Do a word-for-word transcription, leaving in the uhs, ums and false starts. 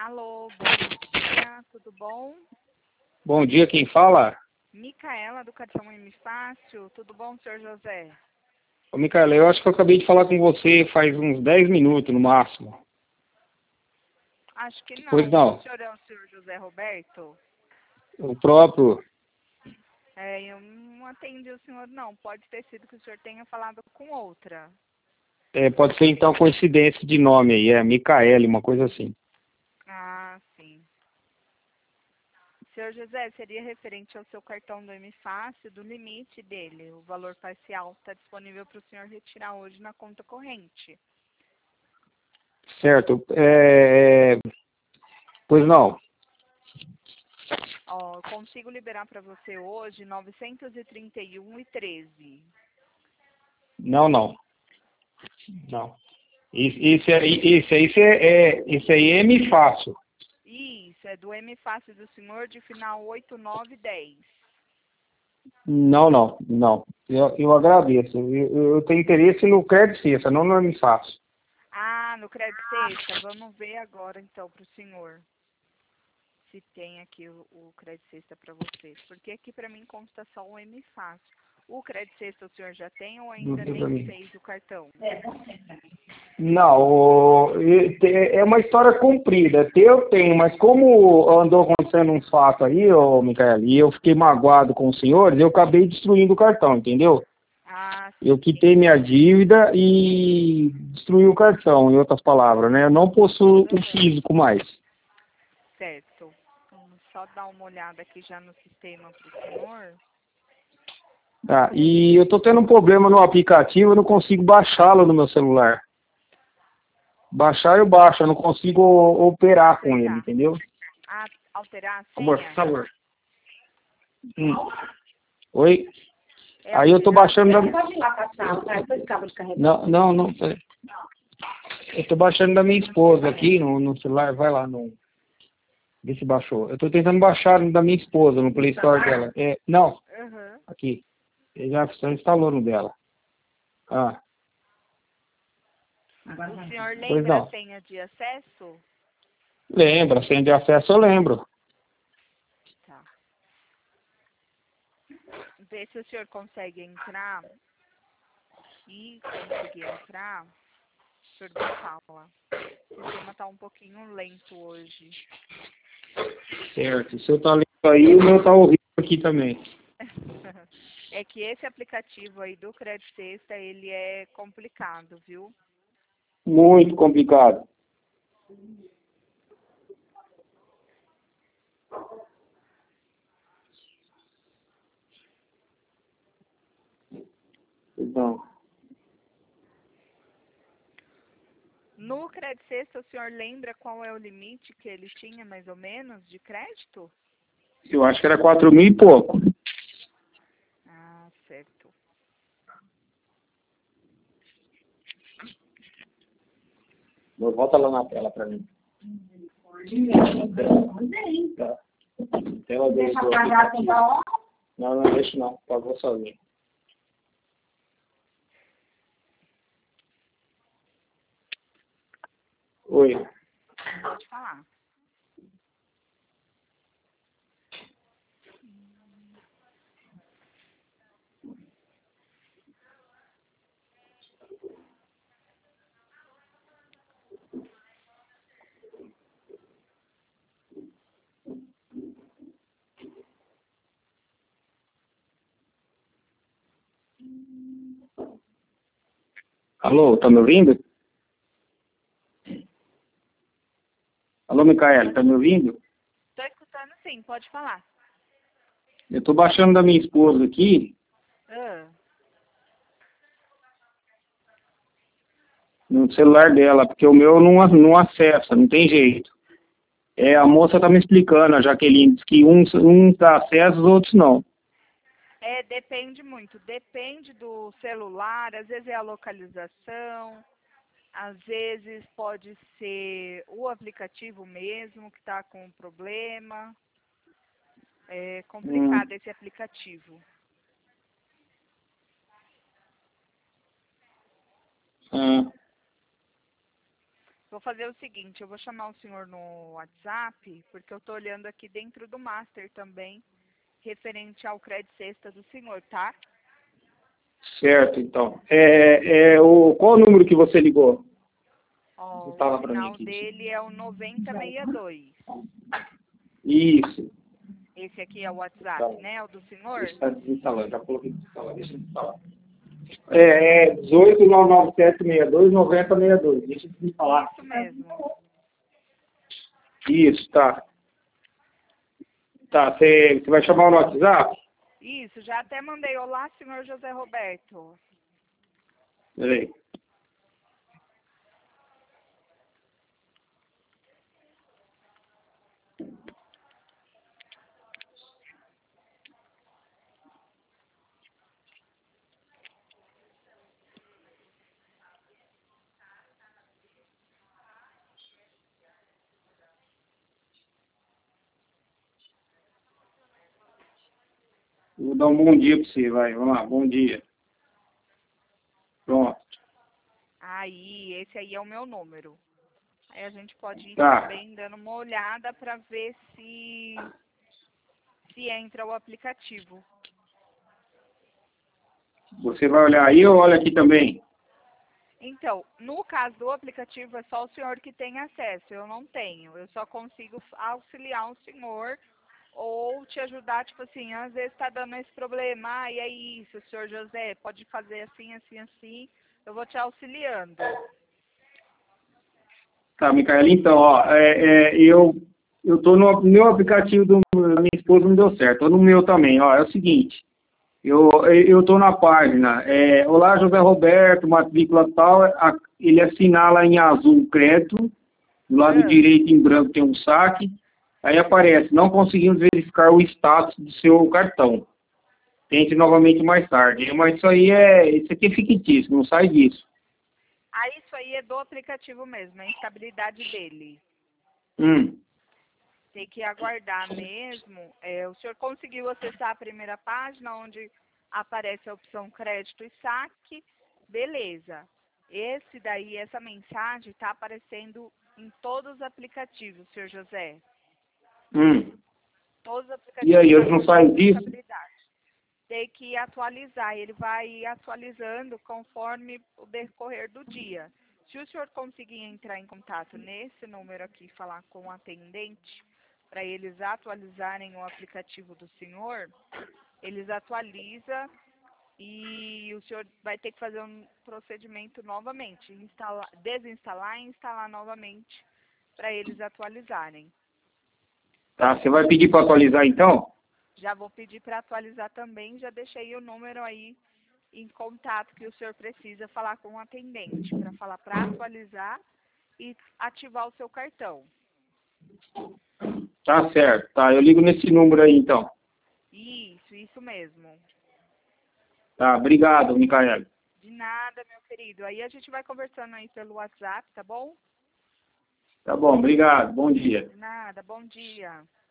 Alô, bom dia, tudo bom? Bom dia, quem fala? Micaela, do cartão M Fácil, tudo bom, senhor José? Ô, Micaela, eu acho que eu acabei de falar com você faz uns dez minutos no máximo. Acho que não. Pois não. O senhor é o senhor José Roberto? O próprio. É, eu não atendi o senhor, não. Pode ter sido que o senhor tenha falado com outra. É, pode ser então coincidência de nome aí, é Micaele, uma coisa assim. Ah, sim. Senhor José, seria referente ao seu cartão do M Fácil, do limite dele. O valor parcial está disponível para o senhor retirar hoje na conta corrente. Certo. É... Pois não. Ó, eu consigo liberar para você hoje novecentos e trinta e um e treze. Não, não. Não. Isso, isso aí, isso aí, isso é, é, isso aí é M fácil. Isso, é do M Fácil do senhor de final oito nove dez. Não, não, não. Eu, eu agradeço. Eu, eu tenho interesse no crédito cesta, não no M fácil. Ah, no Crédito Sexta. Vamos ver agora então para o senhor. Se tem aqui o, o Crédito Sexta para você. Porque aqui para mim consta só o M Fácil. O Crédito Sexta o senhor já tem ou Não ainda tem pra nem mim. fez o cartão? Não, o- e- te- é uma história comprida. Ter eu tenho, mas como andou acontecendo uns fatos aí, ô Micaela, e eu fiquei magoado com os senhores, eu acabei destruindo o cartão, entendeu? Ah, Eu sim. quitei minha dívida e destruí o cartão, em outras palavras, né? Eu não possuo o Uhum. físico mais. Certo. Vamos só dar uma olhada aqui já no sistema para o senhor. Tá? E eu tô tendo um problema no aplicativo, eu não consigo baixá-lo no meu celular. Baixar eu baixo, eu não consigo operar com ele, Acessar. entendeu? Ah, alterar a Amor, senha? por favor. Hum. Oi? É Aí eu tô alterar a baixando da... senha? Pode ir lá pra sala, vai, depois acaba de carregar. Não, não, não. peraí. Eu tô baixando da minha esposa aqui no, no celular. Vai lá no... Vê se baixou. Eu tô tentando baixar da minha esposa no Play Store dela. É, não, Uhum. aqui. Ele já já instalou no dela. Ah, O senhor pois lembra a não. senha de acesso? Lembra, senha de acesso eu lembro. Tá. Vê se o senhor consegue entrar. E conseguir entrar, o senhor me fala. O sistema tá um pouquinho lento hoje. Certo. O seu tá lento aí, o meu tá horrível aqui também. É que esse aplicativo aí do Crédito Sexta, ele é complicado, viu? Muito complicado. Então, No Crédito Sexta, o senhor lembra qual é o limite que ele tinha, mais ou menos, de crédito? eu acho que era quatro mil e pouco. Ah, certo. Volta lá na tela pra mim. Tá. Tela dele. Deixa apagado com a Não, não deixa não. Pagou sozinho. Oi. Pode falar. Alô, tá me ouvindo? Alô, Micaela, tá me ouvindo? Tô escutando sim, pode falar. Eu tô baixando da minha esposa aqui, Ah, no celular dela, porque o meu não, não acessa, não tem jeito. É, a moça tá me explicando, a Jaqueline, diz que uns, uns dá acesso, os outros não. é, depende muito. Depende do celular, às vezes é a localização, às vezes pode ser o aplicativo mesmo que está com problema. É Hum, complicado esse aplicativo. ah, Vou fazer o seguinte, eu vou chamar o senhor no WhatsApp, porque eu estou olhando aqui dentro do Master também, referente ao crédito sexta do senhor, tá? Certo, então. É, é, o, qual o número que você ligou? Ó, Você o fala para mim final aqui. dele é o noventa sessenta e dois. Isso. Esse aqui é o WhatsApp, Tá. né? O do senhor? Está desinstalando, já coloquei desinstalando, deixa eu instalar. É, é dezoito nove nove sete seis dois nove zero seis dois, deixa eu te falar. Isso mesmo. Isso, tá. Tá, você vai chamar no WhatsApp? Isso, já até mandei. Olá, senhor José Roberto. Peraí. Vou dar um bom dia para você, vai. Vamos lá, bom dia. Pronto. Aí, esse aí é o meu número. Aí a gente pode ir Tá. também dando uma olhada para ver se, se entra o aplicativo. Você vai olhar aí ou olha aqui também? Então, no caso do aplicativo, é só o senhor que tem acesso. Eu não tenho. Eu só consigo auxiliar o senhor ou te ajudar, tipo assim, às vezes está dando esse problema. Ah, e é isso, senhor José, pode fazer assim, assim, assim. Eu vou te auxiliando. Tá, Micaela, então, ó, é, é, eu, eu tô no meu aplicativo do, da minha esposa não deu certo, tô no meu também, ó, é o seguinte, eu, eu tô na página, é, olá, José Roberto, matrícula tal, a, ele assinala em azul o crédito, do lado Ah, direito em branco tem um saque, aí aparece, não conseguimos verificar o status do seu cartão, tente novamente mais tarde, mas isso aí é, isso aqui é fictício, não sai disso. ah, isso aí é do aplicativo mesmo, é a instabilidade dele. Hum. Tem que aguardar mesmo. É, o senhor conseguiu acessar a primeira página onde aparece a opção crédito e saque? Beleza. Esse daí, essa mensagem está aparecendo em todos os aplicativos, senhor José. Hum. Todos os E aplicativos aí, estão eu não saio mostrando disso? estabilidade. Tem que atualizar, ele vai atualizando conforme o decorrer do dia. Se o senhor conseguir entrar em contato nesse número aqui e falar com o atendente, para eles atualizarem o aplicativo do senhor, eles atualizam e o senhor vai ter que fazer um procedimento novamente, instalar, desinstalar e instalar novamente para eles atualizarem. Tá, você vai pedir para atualizar então? Já vou pedir para atualizar também, já deixei o número aí em contato que o senhor precisa falar com o atendente, para falar para atualizar e ativar o seu cartão. Tá certo, tá, eu ligo nesse número aí então. Isso, isso mesmo. Tá, obrigado, Micaela. De nada, meu querido. Aí a gente vai conversando aí pelo WhatsApp, tá bom? Tá bom, obrigado, bom dia. De nada, bom dia.